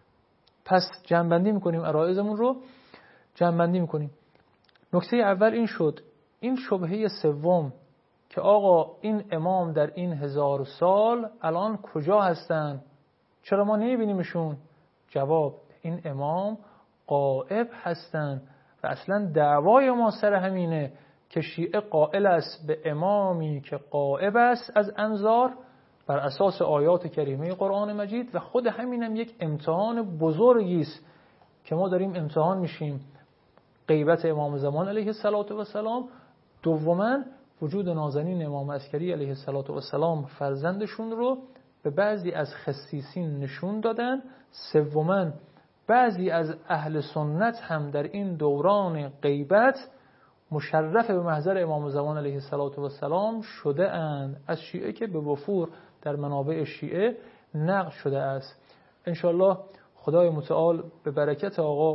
پس جمع‌بندی میکنیم عرایضمون رو، جمع‌بندی میکنیم. نکته اول این شد، این شبهه سوم که آقا این امام در این 1000 سال الان کجا هستن؟ چرا ما نمیبینیمشون؟ جواب، این امام غائب هستن و اصلا دعوای ما سر همینه که شیعه قائل است به امامی که غائب است از انظار بر اساس آیات کریمه قرآن مجید و خود همینم یک امتحان بزرگی است که ما داریم امتحان میشیم. غیبت امام زمان علیه السلام، دوماً وجود نازنین امام عسکری علیه السلام فرزندشون رو به بعضی از خصیصین نشون دادن. سوماً بعضی از اهل سنت هم در این دوران غیبت مشرف به محضر امام زمان علیه السلام شده اند، از شیعه که به وفور در منابع شیعه نقل شده است. انشالله خدای متعال به برکت آقا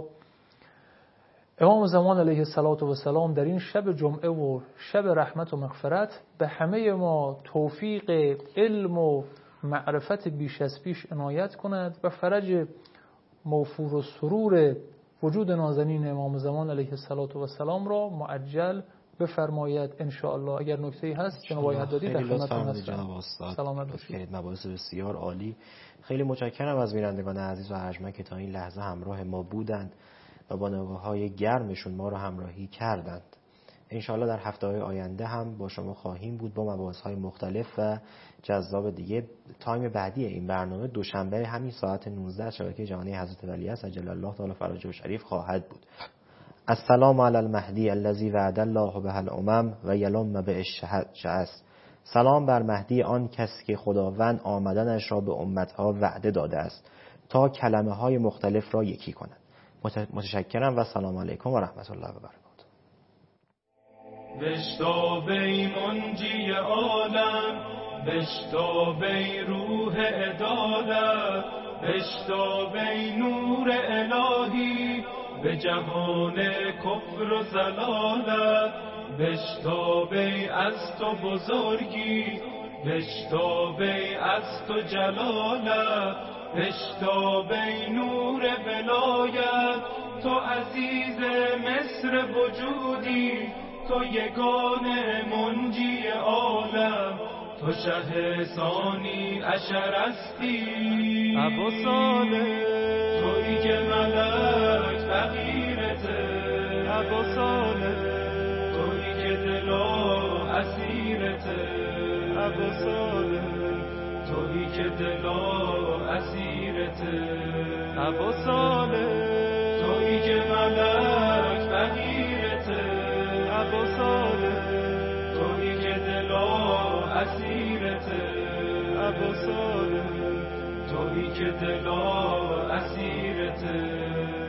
امام زمان علیه السلام در این شب جمعه و شب رحمت و مغفرت به همه ما توفیق علم و معرفت بیش از پیش عنایت کند و فرج موفور و سرور وجود نازنین امام زمان علیه السلام را معجل بفرماید ان شاء الله. اگر نکته‌ای هست جناب آقای حدادی در خدمتتون هستم. سلامت باشید. مباحث بسیار عالی. خیلی متشکرم از بینندگان عزیز و ارجمند که تا این لحظه همراه ما بودند و با نگاه‌های گرمشون ما رو همراهی کردند. انشاءالله در هفته‌های آینده هم با شما خواهیم بود با مباحث‌های مختلف و جذاب دیگه. تایم بعدی این برنامه دوشنبه همین ساعت 19 شبکه جهانی حضرت ولیعصر عجل الله تعالی فرجه شریف خواهد بود. السلام علی المهدی الذی وعد الله به الامم و یلم به الشعث. سلام بر مهدی آن کس که خداوند آمدنش را به امتها وعده داده است تا کلمه های مختلف را یکی کند. متشکرم و سلام علیکم و رحمت الله و برکاته. بشتابی منجی عالم، بشتابی روح عدالت، بشتابی نور الهی به جهان کفر و ضلالت، بشتابی از تو بزرگی، بشتابی از تو جلالت، بشتابی نور ولایت، تو عزیز مصر وجودی، تو یگانه منجی عالم، تو شه ثانی عشر استی ابو صالح، تویی که ملک فقیرته ابو صالح، تویی که دلا اسیرته ابو صالح، تویی که دلا اسیرته ابو صالح، تویی که ملک فقیرته ابو صالح، تویی که دلا اسیرته ابو صالح، تویی که دلا اسیرته.